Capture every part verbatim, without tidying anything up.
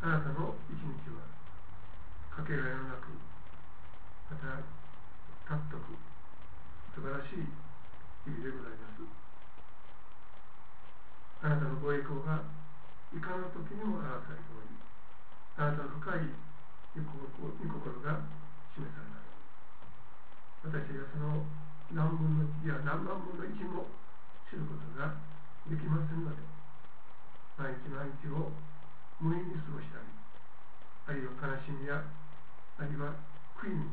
あなたの一日はかけがえのなく、また尊く素晴らしい日々でございます。あなたのご栄光がいかな時にも表されており、あなたの深い御心が示されます。私がその何分のいや何万分の一も知ることができませんので、毎日毎日を無意に過ごしたり、あるいは悲しみやあるいは悔いに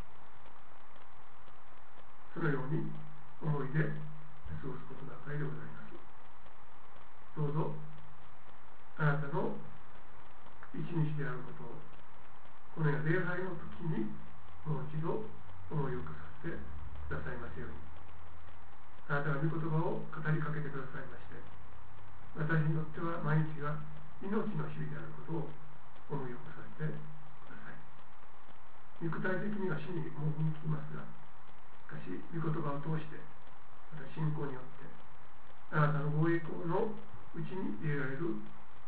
そのように思いで過ごすことばかりでございます。どうぞあなたの一日であることをこのような礼拝の時にもう一度思い起こさせてくださいますように、あなたが御言葉を語りかけてくださいまして、私にとっては毎日が命の日々であることを思い起こさせてください。肉体的には死にもう向きますが、しかし御言葉を通してまた信仰によってあなたのご栄光のうちに入れられる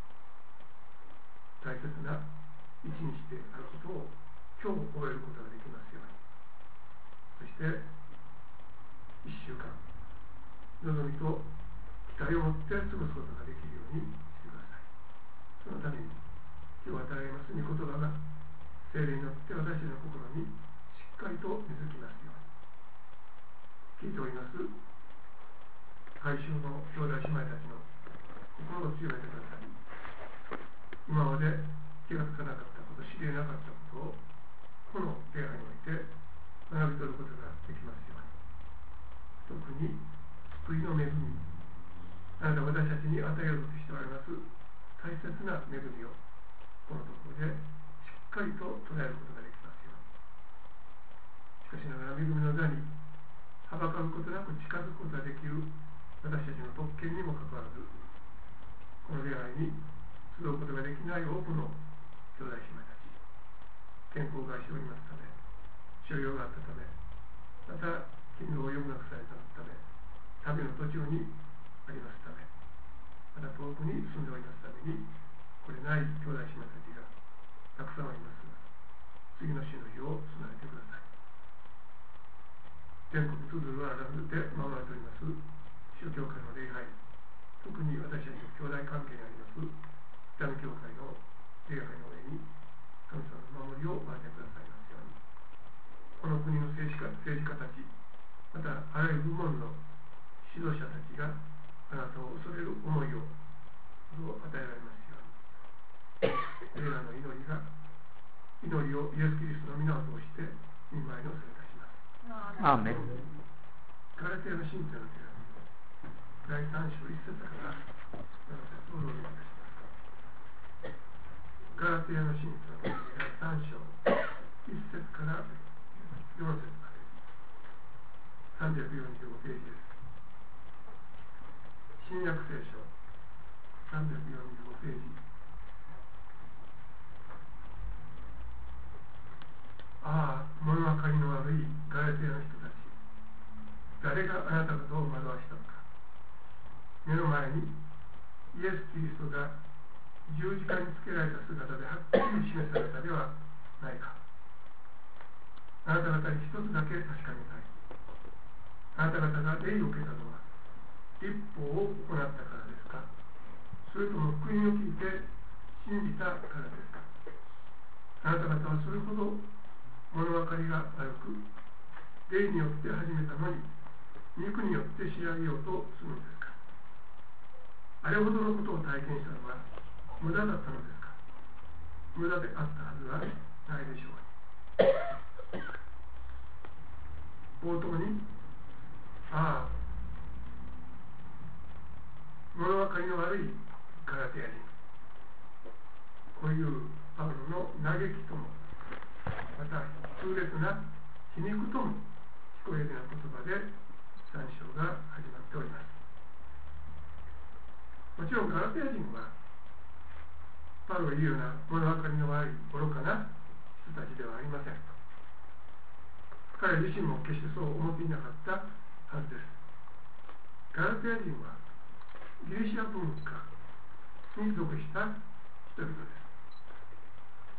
大切な一日であることを今日覚えることができますように、そして一週間望みと期待を持って過ごすことができるようにしてください。そのために今日与えます御言葉が聖霊によって私の心にしっかりと根付きますように、聞いております改宗の兄弟姉妹たちの心を強めてください。今まで気がつかなかったこと、知り得なかったことをこの礼拝において学び取ることができますように、特に救いの恵み、あなた私たちに与えようとしておられます大切な恵みをこのところでしっかりと捉えることができますように、しかしながら恵みの座にはばかることなく近づくことができる私たちの特権にもかかわらず、この礼拝に集うことができない多くの兄弟姉妹たち、健康を害しておりますため、所用があったため、また勤労を余儀なくされたため、旅の途中にありますため、また遠くに住んでおりますためにこれない兄弟姉妹たちがたくさんおりますが、次の週の日を備えてください。全国津々浦々で守られております宗教界の礼拝、特に私たちの兄弟関係にあります北見教会の礼拝の上に神様の守りをお与えくださいますように、この国の政治家、政治家たち、またあらゆる部門の指導者たちがあなたを恐れる思いを与えられますように、これらの祈りが祈りをイエス・キリストの皆を通して御前におされいたします。 アーメン。 ガラテヤの信徒の手紙だいさん章いっ節からなな節をお読みいたします。ガラテヤの信徒の手紙だいさん章いっ節からよん節までさんびゃくよんじゅうごページです。新約聖書さんびゃくよんじゅうごページ。ああ、物分かりの悪いガラテヤの人たち、誰があなた方を惑わしたのか。目の前にイエス・キリストが十字架につけられた姿ではっきり示されたではないか。あなた方に一つだけ確かめたい。あなた方が霊を受けたのは立法を行ったからですか、それとも福音を聞いて信じたからですか。あなた方はそれほど物分かりが悪く、霊によって始めたのに肉によって仕上げようとするのですか。あれほどのことを体験したのは無駄だったのですか。無駄であったはずはないでしょう。冒頭に、ああ、物分かりの悪いガラテヤ人、こういうパウロの嘆きとも、また痛烈な皮肉とも聞こえるような言葉でさん章が始まっております。もちろんガラテヤ人はパウロが言うような物分かりの悪い愚かな人たちではありません。彼自身も決してそう思っていなかったはずです。ガラテヤ人はギリシア文化に属した人々です。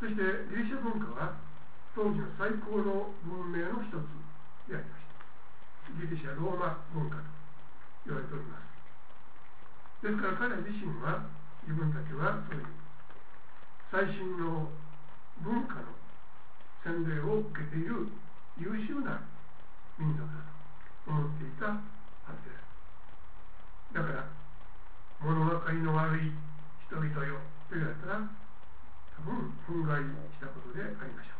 そしてギリシャ文化は当時の最高の文明の一つでありました。ギリシャローマ文化と言われております。ですから彼ら自身は、自分たちはそういう最新の文化の洗礼を受けている優秀な民族だと思っていたはずです。だから物分かりの悪い人々よと言われたら、多分憤慨したことでありましょ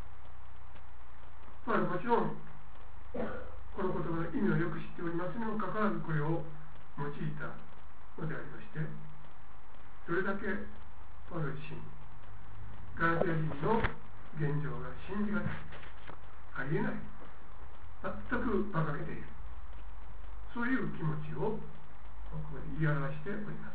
う。まあ、もちろんこの言葉の意味をよく知っておりますにもかかわらず、これを用いたのでありまして、どれだけパウロ自身ガラテヤ人の現状が信じがたい、ありえない、全く馬鹿げている、そういう気持ちをここで言い表しております。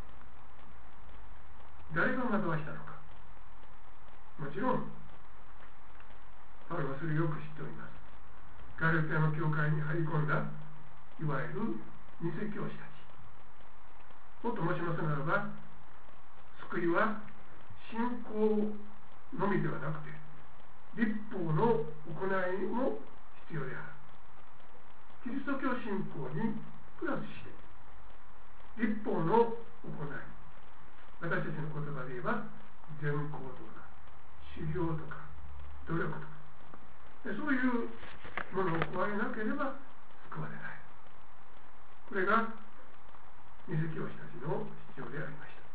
誰が惑わしたのか、もちろんパウロはそれをよく知っております。ガラテヤの教会に入り込んだいわゆる偽教師たち、もっと申しますならば、救いは信仰のみではなくて律法の行いも必要である。キリスト教信仰にプラスして律法の行い、私たちの言葉で言えば善行とか修行とか努力とか、そういうものを加えなければ救われない。これが偽教師たちの主張でありました。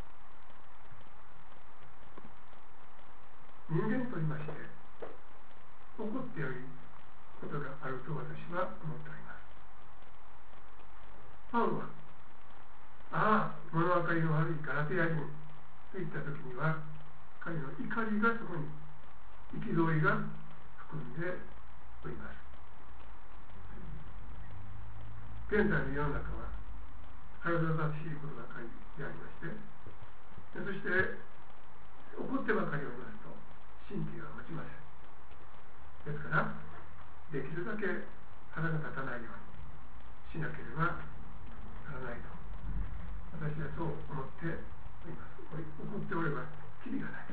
人間といまして起こっていることがあると私は思っております。パウロは、ああ物分かりの悪いガラテヤ人といった時には、彼の怒りがそこに憤りが含んでおります。現在の世の中は腹立たしいことばかりでありまして、そして怒ってばかりおりますと神経が持ちません。ですからできるだけ腹が立たないようにしなければならないと私はそう思っております。怒っておればキリがない。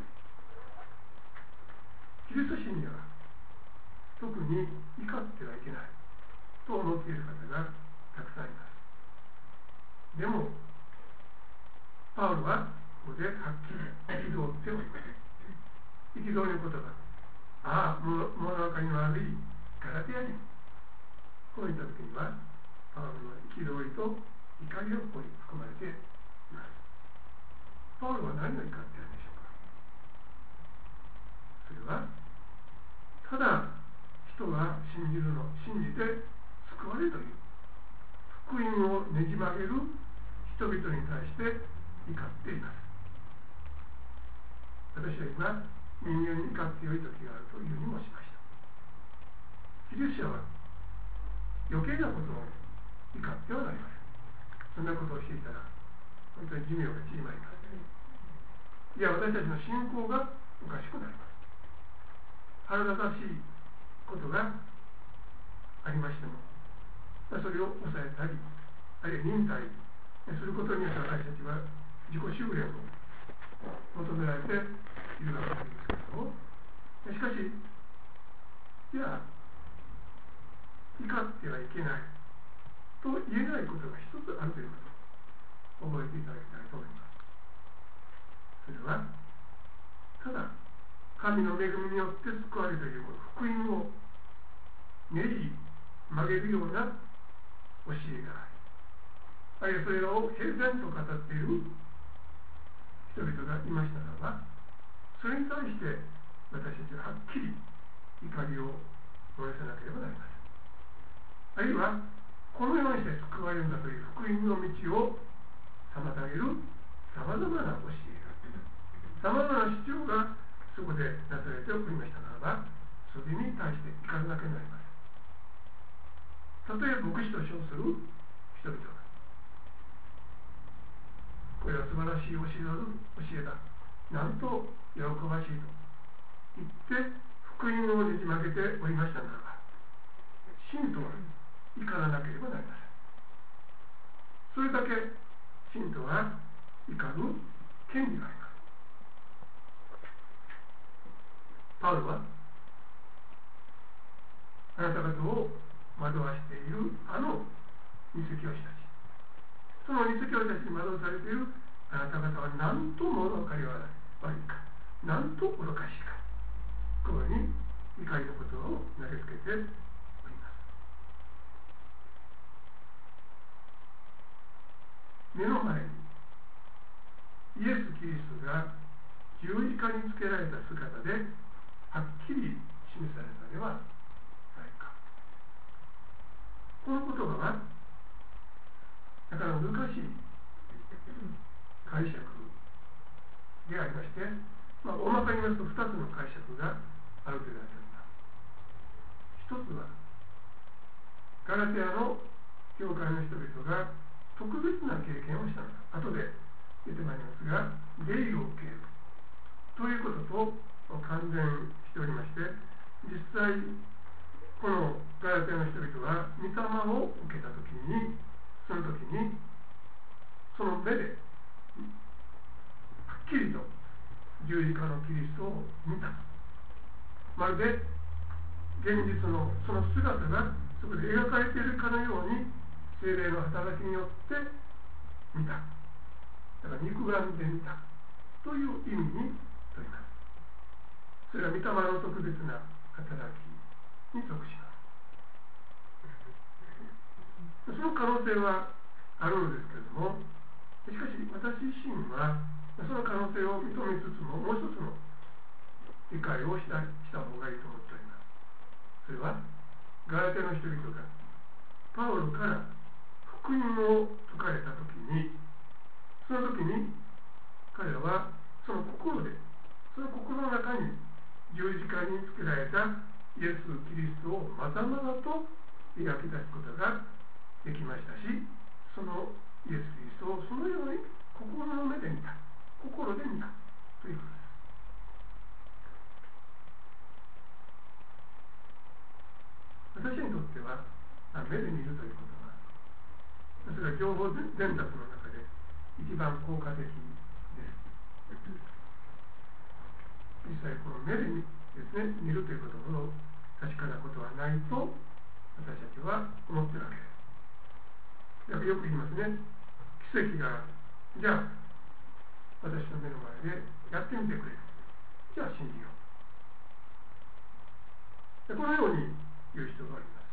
キリスト心には特に怒ってはいけないと思っている方がたくさんいます。でもパウロはここではっきり憤っております。憤りの言葉、ああ物分かりの悪いガラテヤ人、こういった時にはパウロの憤りと怒りをここに含まれています。パウロは何を怒っているんでしょうか。それはただ人が信じるの信じて救われるという福音をねじ曲げる人々に対して怒っています。私は今人間に怒ってよい時があるというにもしました。キリスト者は余計なことを怒ってはなりません。そんなことをしていたら本当に寿命が縮まります。いや、私たちの信仰がおかしくなります。腹立たしいことがありましても、それを抑えたり、あるいは忍耐することによって私たちは自己修練を求められているわけですけれども、しかし、いや、怒ってはいけないと言えないことが一つあるということを覚えていただきたいと思います。それは、ただ、神の恵みによって救われるというこの福音をねじ曲げるような教えがある。あるいはそれを平然と語っている人々がいましたならば、それに対して私たちははっきり怒りを燃やさなければなりません。あるいはこのようにして救われるんだという福音の道を妨げるさまざまな教えが、さまざまな主張がそこでなされておりましたならば、それに対して怒らなければなりません。たとえ牧師と称する人々が、これは素晴らしい教えだ、教えだ、なんと喜ばしいと言って福音をねじ曲げておりましたならば、信徒は怒らなければなりません。それだけ信徒は怒る権利があります。 パウロはあなた方を惑わしているあの偽教師たち、その偽教師たちに惑わされているあなた方は何と物分かりは悪いか、なんと愚かしいか、このように怒りのことを投げつけております。目の前にイエス・キリストが十字架につけられた姿ではっきり示されたではないか。この言葉はなかなか難しい解釈でありまして、まあ、大まかに言いますとふたつの解釈があると言われております。一つはガラテヤの教会の人々が特別な経験をしたのだ、後で出てまいりますが、霊を受けるということと関連しておりまして、実際このガラテヤの人々は御霊を受けたときに、その時にその目ではっきりと十字架のキリストを見た、まるで現実のその姿がそこで描かれているかのように聖霊の働きによって見た、だから肉眼で見たという意味にとります。それは御霊の特別な働きに属します。その可能性はあるのですけれども、しかし私自身はその可能性を認めつつも、もう一つの理解をした、した方がいいと思っております。それはガラテヤの人々がパウロから福音を説かれたときに、その時に彼らはその心で、その心の中に十字架につけられたイエス・キリストをまざまざと描き出すことができましたし、そのイエス・キリストをそのように心の目で見た、心で見たということです。私にとっては目で見るということは、それは情報伝達の中で一番効果的です。実際この目でですね、見るということほど確かなことはないと私たちは思っているわけです。だからよく言いますね、奇跡がじゃあ私の目の前でやってみてくれ、じゃあ信じよう、でこのように言う人がおります。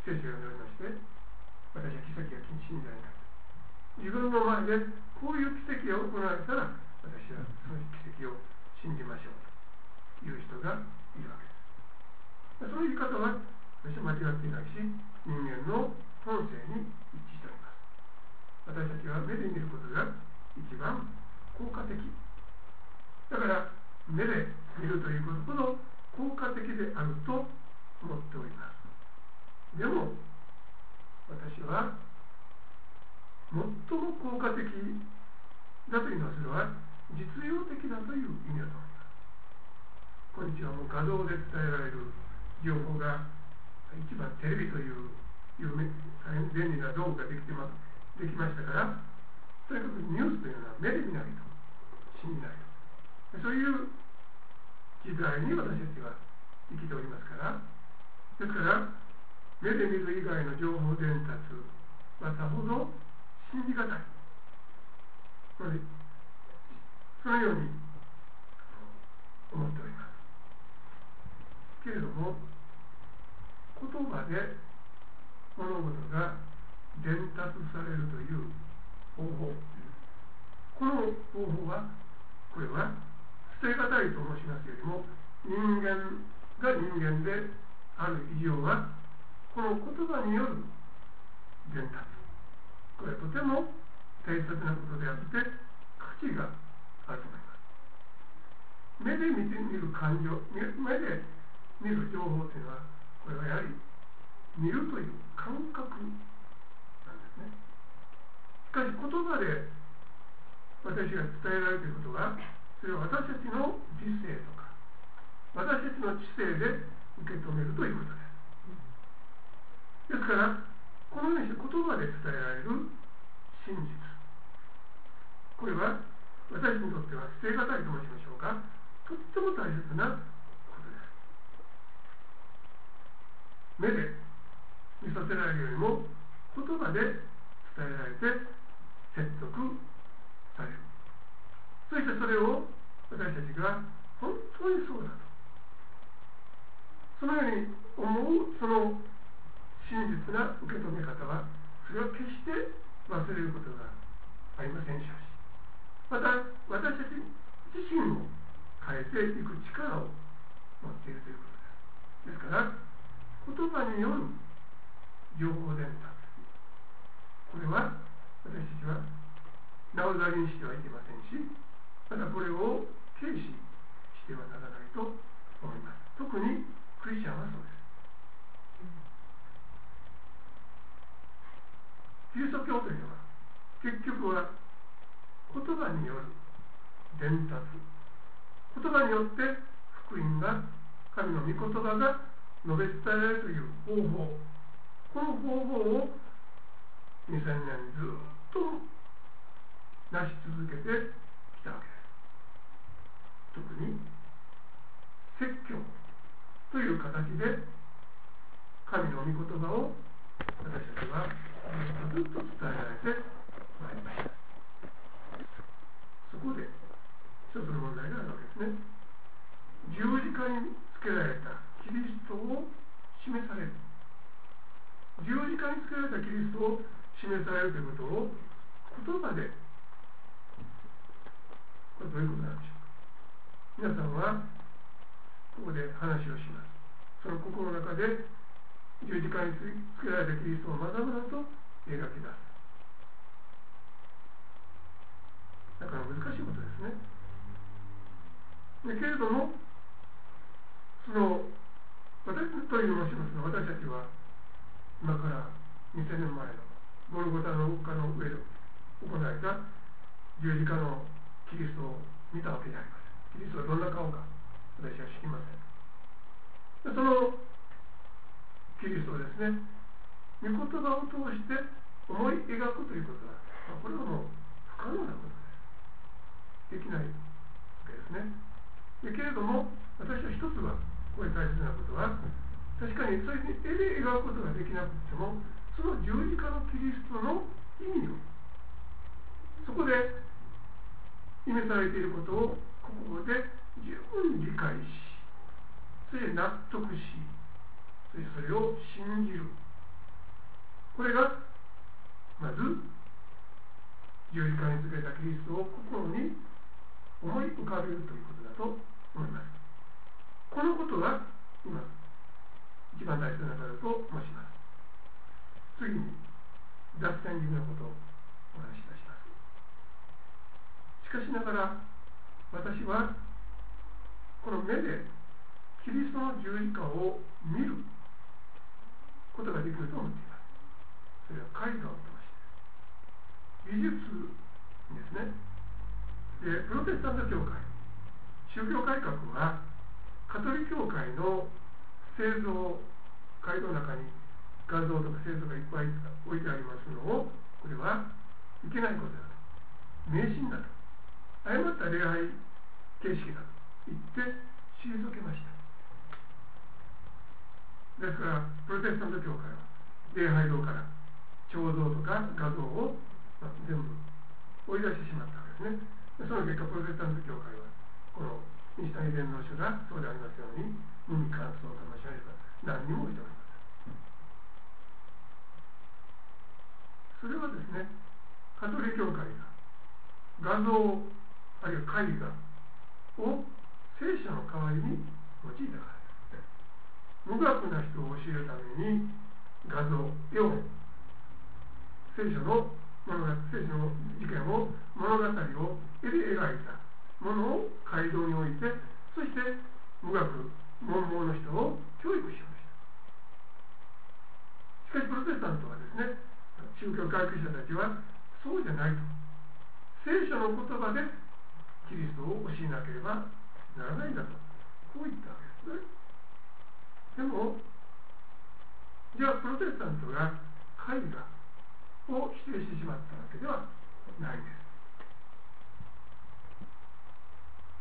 聖書が読みまして、私は奇跡が信じられない、自分の前でこういう奇跡が行われたら私はその奇跡を信じましょうという人がいるわけです。そういう言い方は私は間違っていないし、人間の本性に一致しております。私たちは目で見ることが一番効果的だから、目で見るということほど効果的であると思っております。でも私は最も効果的だというのは、それは実用的だという意味だと思います。今日はもう画像で伝えられる情報が一番テレビという大変便利な道具ができてますできましたから、とにかくニュースというのは目で見ないと信じないと、そういう時代に私たちは生きておりますから、ですから目で見る以外の情報伝達はさほど信じがたいので、そのように思っております。けれども、言葉で物事が伝達されるという方法、この方法は、これは捨てがたいと申しますよりも、人間が人間である以上は、この言葉による伝達、これはとても大切なことであって価値があると思います。目で見てみる感情、目で見る情報というのは、これはやはり見るという感覚なんですね。しかし言葉で私が伝えられるということは、それは私たちの理性とか私たちの知性で受け止めるということです。ですからこのようにして言葉で伝えられる真実、これは私にとっては捨てがたいと申しましょうか、とっても大切なことです。 は本当にそうだと、そのように思うその真実な受け止め方は、それは決して忘れることがありませんし、また私たち自身を変えていく力を持っているということです。ですから言葉による情報伝達、これは私たちはなおざりにしてはいけませんし、またこれを軽視してはならないと思います。特にクリスチャンはそうです。キリスト教というのは結局は言葉による伝達、言葉によって福音が、神の御言葉が述べ伝えられるという方法、この方法をにせんねんずっと成し続けてきたわけです。特に説教という形で神の御言葉を私たちはずっと伝えられてまいりました。そこで一つの問題があるわけですね。十字架につけられたキリストを示される、十字架につけられたキリストを示されるということを言葉で、これどういうことなんでしょうか。皆さんはここで話をします。その心の中で十字架につけられたキリストをまだまだと描き出す。だから難しいことですね。だけれども、その私というのをしますが、私たちは今からにせんねんまえのゴルゴタの丘の上で行われた十字架のキリストを見たわけであります。キリストはどんな顔か私は知りません。でそのキリストをですね、御言葉を通して思い描くということは、これはもう不可能なことです。できないわけですね。でけれども、私は一つはここで大切なことは、確かにそういうふうに絵で描くことができなくても、その十字架のキリストの意味を、そこで意味されていることを国語で十分に理解し、それで納得し、それでそれを信じる。これがまず十字架につけたキリストを心に思い浮かべるということだと思います。このことが今一番大切なことだと申します。次に脱線気味のことをお話しいたします。しかしながら私はこの目でキリストの十字架を見ることができると思っています。それは絵画を通して美術ですね。でプロテスタント教会、宗教改革はカトリ教会の聖像、街道の中に画像とか聖像がいっぱい置いてありますのを、これはいけないことだと、迷信だと、誤った礼拝形式だと言って退けました。ですからプロテスタント教会は礼拝堂から彫像とか画像を、まあ、全部追い出してしまったわけですね。その結果プロテスタント教会はこの西谷伝道書がそうでありますように無味乾燥かもしれないから何にも置いておりません。それはですね、カトリック教会が画像あるいは絵画を聖書の代わりに用いたからです。無学な人を教えるために画像、絵を聖書の物語、聖書の事件を物語を絵で描いたものを街道に置いて、そして無学文盲の人を教育しようとした。しかしプロテスタントはですね、宗教改革者たちはそうじゃないと、聖書の言葉でキリストを教えなければならないんだと、こう言ったわけですね。でもじゃあプロテスタントが絵画を否定してしまったわけではないんです。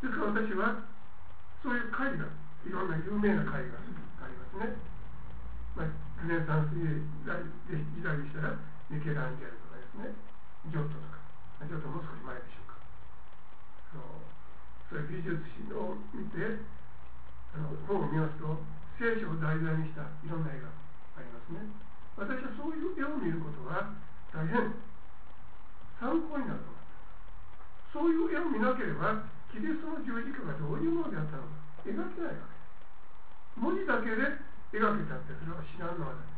ですから私はそういう絵画、いろんな有名な絵画がありますね。まあ、ルネサンス時代でしたらミケランジェロとかですね、ジョットとか、ジョットも少し前でしょうか、あのそういう美術史を見てあの本を見ますと、聖書を題材にしたいろんな絵がありますね。私はそういう絵を見ることは大変参考になると思います。そういう絵を見なければキリストの十字架がどういうものであったのか描けないわけです。文字だけで描けたってそれは知らんのはだ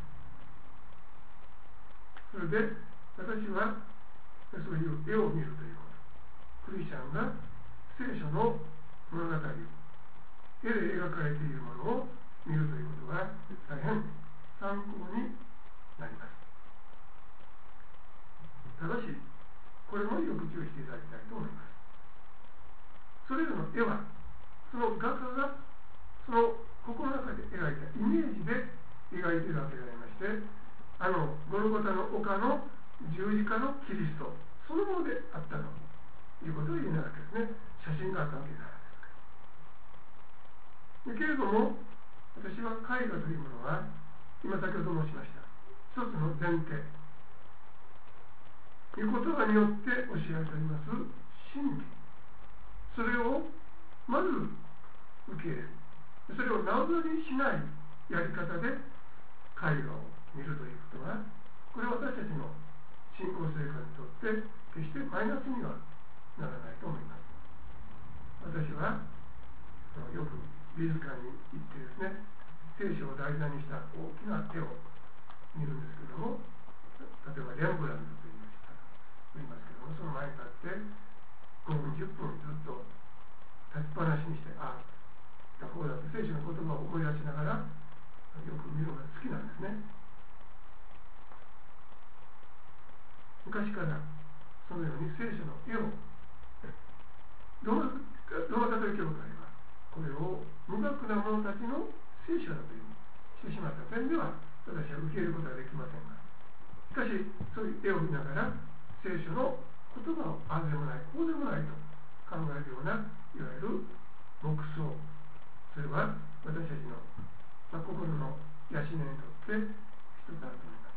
め。それで私はそういう絵を見るということ、クリスチャンが聖書の物語を絵で描かれているものを見るということは大変参考になります。ただしこれもよく注意していただきたいと思います。それらの絵はその画家がその心の中で描いたイメージで描いているわけでありまして、あのゴルゴタの丘の十字架のキリストそのものであったということを言えないわけですね。写真があったわけではないですけれども、私は絵画というものは今先ほど申しました一つの前提、御言葉によって教えられております真理、それをまず受け入れる、それをなおざりにしないやり方で絵画を見るということは、これは私たちの信仰生活にとって決してマイナスにはならないと思います。私はよく美術館に行ってですね、聖書を題材にした大きな絵を見るんですけれども、例えばレンブラントという人がいますけども、その前に立ってごふんじゅっぷんずっと立ちっぱなしにして、ああこうだと聖書の言葉を思い出しながらよく見るのが好きなんですね。昔からそのように聖書の絵をローマカトリック教会はこれを無学な者たちの聖書だというしてしまった点では私は受け入れることはできませんが、しかしそういう絵を見ながら聖書の言葉をああでもないこうでもないと考えるようないわゆる黙想、それは私たちの、まあ、心の養いにとって一つあると思います。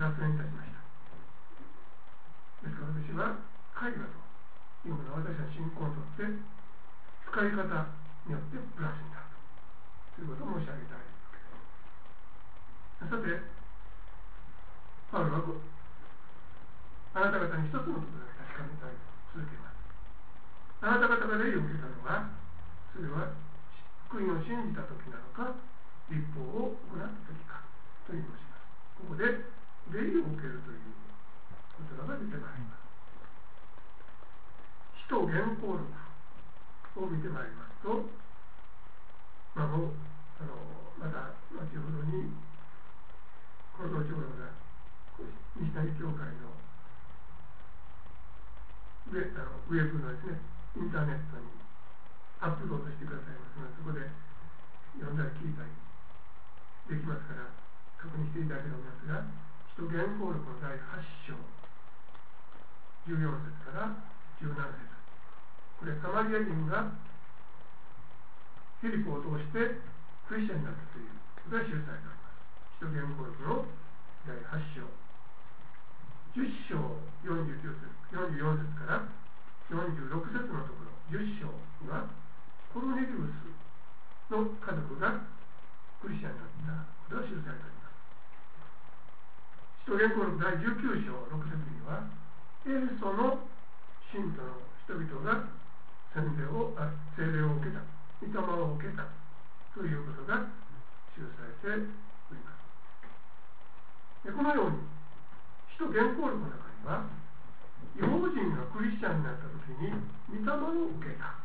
脱線いたしました。ですから私は絵画というものは私は信仰にとって使い方によってプラスになるということを申し上げたいわけです。さてパウロはあなた方に一つのことだけ確かめたいと続けます。あなた方が霊を受けたのはそれは福音を信じた時なのか律法を行った時かという申します。ここで霊を受けるという言葉が出てまいります。使徒原稿録を見てまいりますと、まあ、もうあのまた後ほどにこの長老が西谷教会のウェ、あのウェブのですねインターネットにアップロードしてくださいますので、そこで読んだり聞いたりできますから確認していただければと思いますが、使徒原稿録のだいはち章じゅうよん節からじゅうなな節、これサマリア人がフィリポを通してクリスチャンになったということが記されております。使徒原稿録のだいはち章じゅっ章よんじゅうきゅう節よんじゅうよん節からよんじゅうろく節のところ、じゅっ章にはコルネリウスの家族がクリスチャンになったことが記されております。使徒原稿録だいじゅうきゅう章ろく節にはエフェソの信徒の人々が洗礼をあ聖霊を受けた、御霊を受けたということが記されております。でこのように使徒原稿録の中には違法人がクリスチャンになった時に御霊を受けた、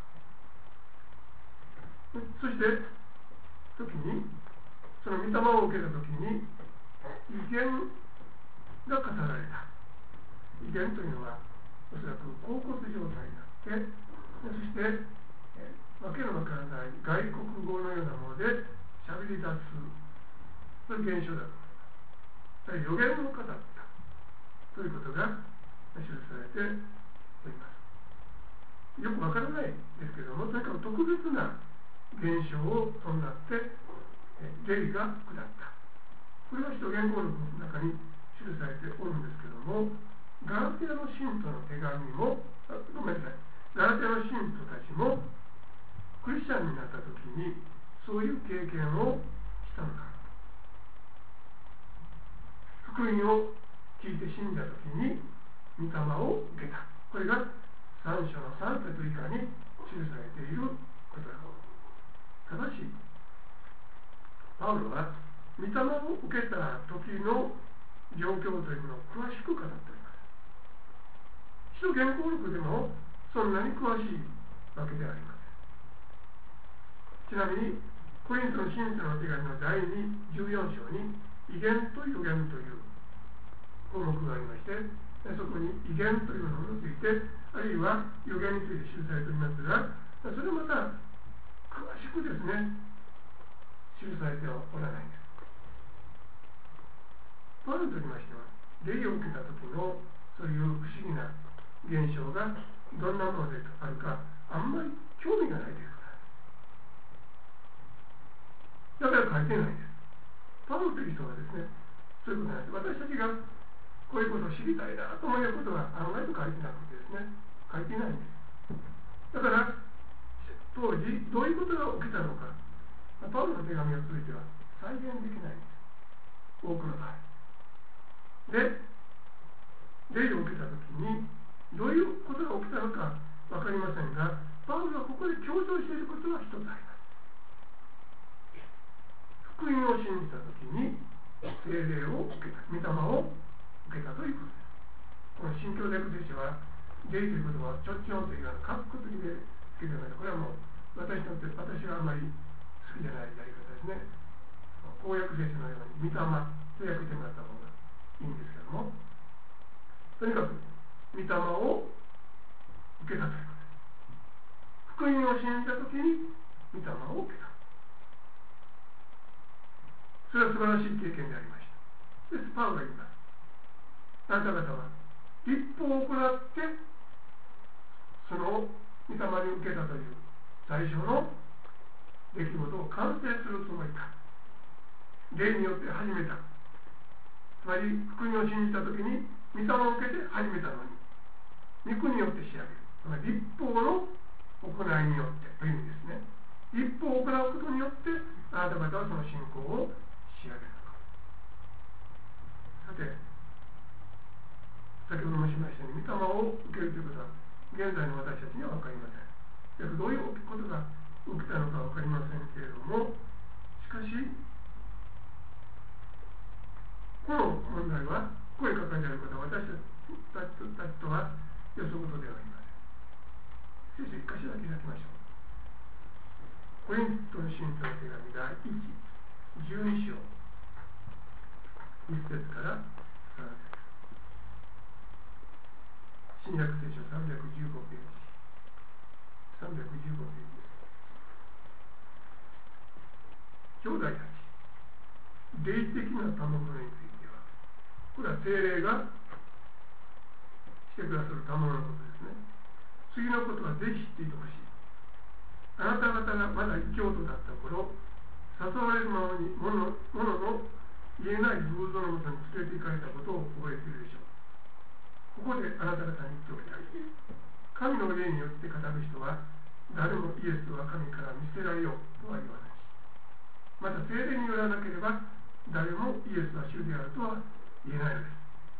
そして時にその御霊を受けた時に異言が語られた。異言というのはおそらく恍惚状態になって、そして、えわけのわからない外国語のようなもので喋り出す、そういう現象だと思います。予言を語ったということが記されております。よくわからないですけれども、とにかく特別な現象を伴って霊が下った、これは使徒原稿録の中に記されておるんですけれども、ガラテヤの信徒の手紙も、ごめんなさい、 ガラテヤの信徒たちもクリスチャンになった時にそういう経験をしたのか。福音を聞いて信じた時に御霊を受けた。これがさん章のさん節以下に記されていることだ。ただしパウロは御霊を受けた時の状況というのを詳しく語っております。使徒言行録でもそんなに詳しいわけではありません。ちなみにコリントの信徒の手紙のだいにじゅうよん章に異言と予言という項目がありまして、そこに異言というものについてあるいは予言について記されておりますが、それまた詳しくですね記されてはおらないんです。パウロといいましては霊を受けた時のそういう不思議な現象がどんなものであるかあんまり興味がないですから、だから書いてないんです。パウロという人はですねそういうことなんです。私たちがこういうことを知りたいなと思うことは案外と書いてなくてですね書いてないんです。だから当時どういうことが起きたのかパウロの手紙を通じては再現できないんです。多くの場合で霊を受けたときにどういうことが起きたのか分かりませんが、パウロはここで強調していることは一つあります。福音を信じたときに聖霊を受けた、御霊を受けたということです。この新教大学聖書は霊ということはちょっちょんというようなかっこ的でつけておりまして、これはもう私にとって私はあまり好きじゃないやり方ですね。公約聖書のように御霊と訳してもらった方がいいんですけども、とにかく御霊を受けたということです。福音を信じたときに御霊を受けた。それは素晴らしい経験でありました。ですパウロが言います。あなた方は立法を行ってその御霊に受けたという最初の出来事を完成するつもりか。霊によって始めた。つまり福音を信じたときに御霊を受けて始めたのに御国によって仕上げる。つまり立法の行いによってという意味ですね。立法を行うことによってあなた方はその信仰を仕上げる。さて先ほど申しましたように御霊を受けるということは現在の私たちには分かりません。どういうことが起きたのか分かりませんけれども、しかしこの問題はここに書かれてあることは私たちとはよそことではありません。先生、一箇所だけ開きましょう。コリントの信徒の手紙だいいち、じゅうに章いち節からさん節、新約聖書さんびゃくじゅうごページさんびゃくじゅうごページです。兄弟たち、霊的な賜物についてはこれは聖霊がしてくださる賜物のことですね。次のことはぜひ知っていてほしい。あなた方がまだ異教徒だった頃、誘われるままにものの言えない偶像のもとに連れて行かれたことを覚えているでしょう。ここであなた方に言っておきたい。神の霊によって語る人は誰もイエスは神から見捨てられようとは言わない。また聖霊によらなければ誰もイエスは主であるとは言えないのです。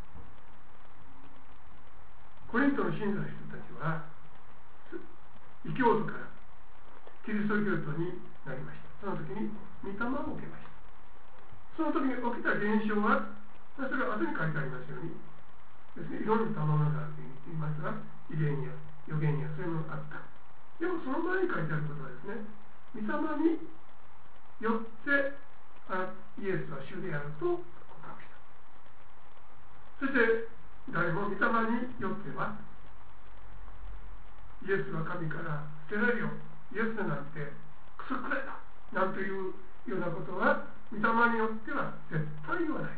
コリントの信者の人たちは異教徒からキリスト教徒になりました。その時に御霊を受けました。その時に起きた現象はそれは後に書いてありますようにですね、いろんな賜物があると言いますが、異言や予言やそういうものがあった。でもその前に書いてあることはですね、御霊によってあイエスは主であると告白した。そして誰も御霊によってはイエスは神から捨てられるよ、イエスなんてクソくらいだなんていうようなことは御霊によっては絶対言わない。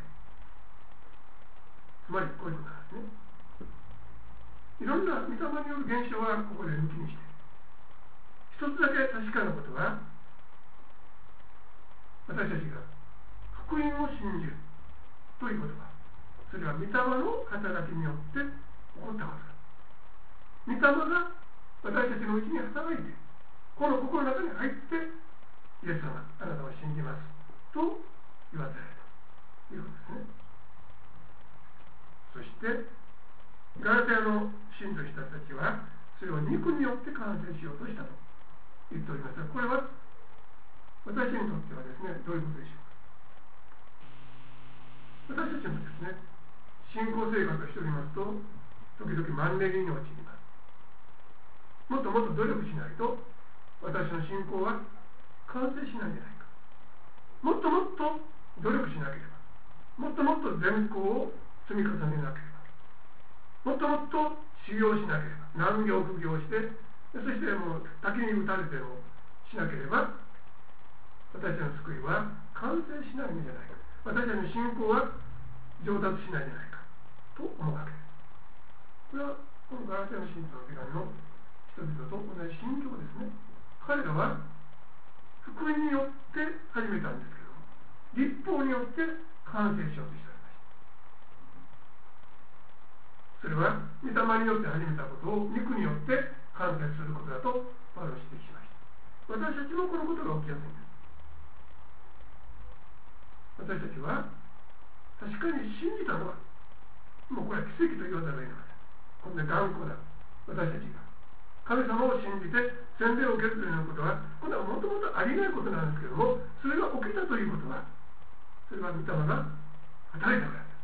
つまりこういうことなんですね。いろんな御霊による現象はここで抜きにして、一つだけ確かなことは、私たちが福音を信じるということは、それは御霊の働きによって起こったことだ。御霊が私たちのうちに働いて、この心の中に入って、イエス様、あなたを信じますと言わせられたということですね。そしてガラテヤの信徒した人たちはそれを肉によって完成しようとしたと言っておりますが、これは私にとってはですね、どういうことでしょうか。私たちもですね、信仰生活をしておりますと時々マンネリに陥ります。もっともっと努力しないと私の信仰は完成しないんじゃないか。もっともっと努力しなければ、もっともっと善行を積み重ねなければ、もっともっと修行しなければ、難行苦行して、そしてもう滝に打たれてもしなければ、私たちの救いは完成しないんじゃないか。私たちの信仰は上達しないんじゃないかと思うわけです。これはこのガラテヤの信徒の手紙の人々と同じ心境ですね。彼らは福音によって始めたんですけども、律法によって完成しようとしておりました。それは御霊によって始めたことを肉によって完成することだとパウロは指摘しました。私たちもこのことが起きやすいんです。私たちは確かに信じたのはもうこれは奇跡と言わざるを得ません。こんな頑固な私たちが神様を信じて洗礼を受けるというようなことは、これはもともとありえないことなんですけども、それが起きたということは、それは御霊が働いたからです。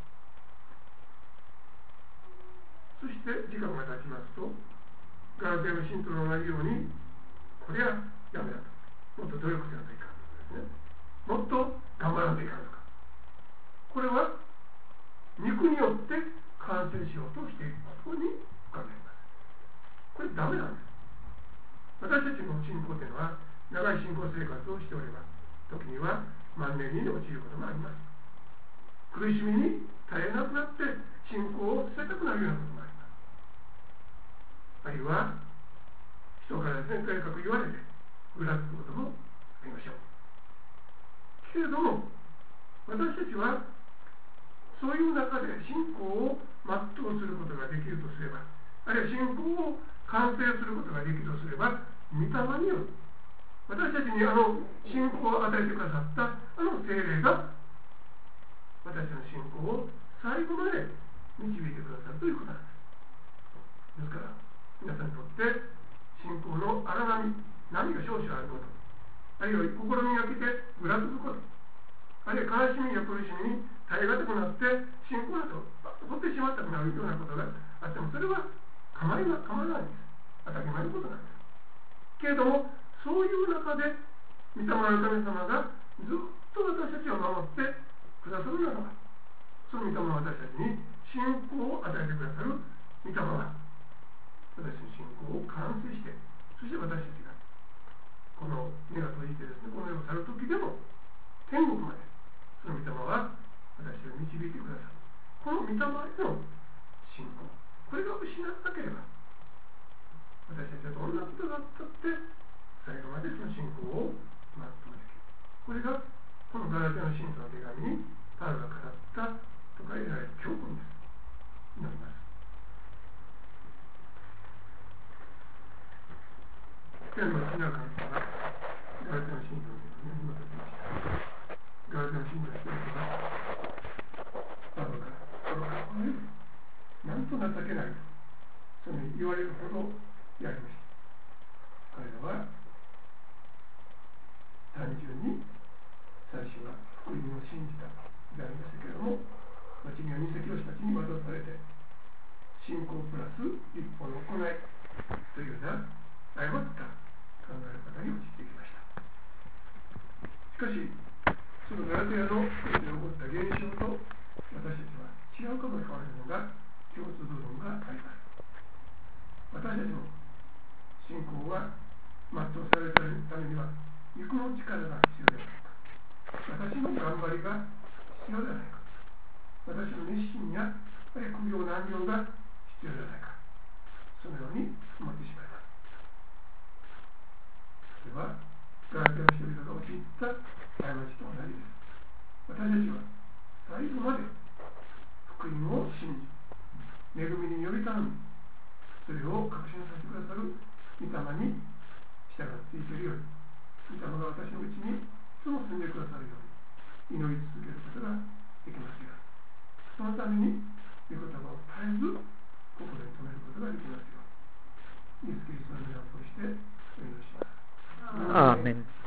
そして時間が経ちますと、ガラテヤの信徒の同じように、これはやめだと、もっと努力せないといかんとですね、もっと頑張らないといかんとか、これは肉によって完成しようとしていることに考えます。これダメなんです。私たちの信仰というのは長い信仰生活をしております。時にはマンネリに陥ることもあります。苦しみに耐えなくなって信仰を捨てたくなるようなこともあります。あるいは人からですね、とにかく言われてぐらつくこともありましょう。けれども私たちはそういう中で信仰を全うすることができるとすれば、あるいは信仰を完成することができるとすれば、御霊による私たちにあの信仰を与えてくださったあの聖霊が私たちの信仰を最後まで導いてくださるということなんです。ですから皆さんにとって信仰の荒波、波が少々あること、あるいは心に焼けてぐらつくこと、あるいは悲しみや苦しみに耐え難くなって信仰だと掘ってしまったくなるようなことがあっても、それは構いな構わないんです。当たり前のことなんです。けれどもそういう中で御霊の神様がずっと私たちを守ってくださるならば、その御霊は私たちに信仰を与えてくださる御霊は私の信仰を完成して、そして私たちがこの目が閉じてですね、この世を去る時でも天国までその御霊は私を導いてくださる。この御霊への信仰、これが失わなければ私たちはどんなことがあったって最後までその信仰を全うできる。これがこのガラテヤの信徒の手紙にパウロが語ったとか得られる教訓です。祈ります。天の父なる神様がガラテヤの信徒の手紙を読み渡しました。ガラテヤの信徒の人々がパウロから心からこのようになんと情けないとそのように言われるほどやりました。彼らは単純に最初は福音を信じたでありましたけれども、後には二世教師たちに渡されて信仰プラス立法の行いというような誤った考え方に陥ってきました。しかしそのガラテヤの人々で起こった現象と私たちは違うかも変わらないのが共通部分があります。私たちも信仰は全うされるためには肉の力が必要ではないか、私の頑張りが必要ではないか、私の熱心やあるいは苦行難行が必要ではないか、そのように思ってしまいます。それはガラテヤの人々が陥った過ちと同じです。私たちは最後まで福音を信じ、恵みにより頼み、それを確信させてくださる御霊に従っていけるように、御霊が私のうちにいつも住んでくださるように祈り続けることができますように、そのために御言葉を絶えず心に留めることができますように、イエス・キリストの皆を通してお祈りします。 アーメン。